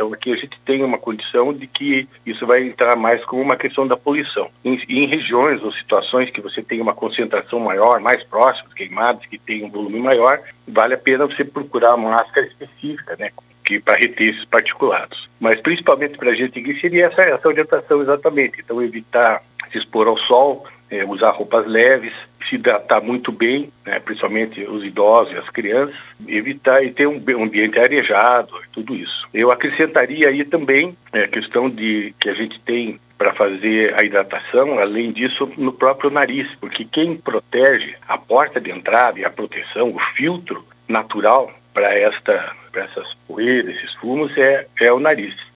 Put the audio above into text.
Então aqui a gente tem uma condição de que isso vai entrar mais como uma questão da poluição. Em regiões ou situações que você tem uma concentração maior, mais próximas, queimadas, que tem um volume maior, vale a pena você procurar uma máscara específica, né, para reter esses particulados. Mas principalmente para a gente aqui seria essa orientação exatamente. Então evitar se expor ao sol, usar roupas leves, se hidratar muito bem, né, principalmente os idosos e as crianças, evitar e ter um ambiente arejado, tudo isso. Eu acrescentaria aí também a questão de que a gente tem para fazer a hidratação, além disso, no próprio nariz, porque quem protege a porta de entrada e a proteção, o filtro natural para essas poeiras, esses fumos, é o nariz.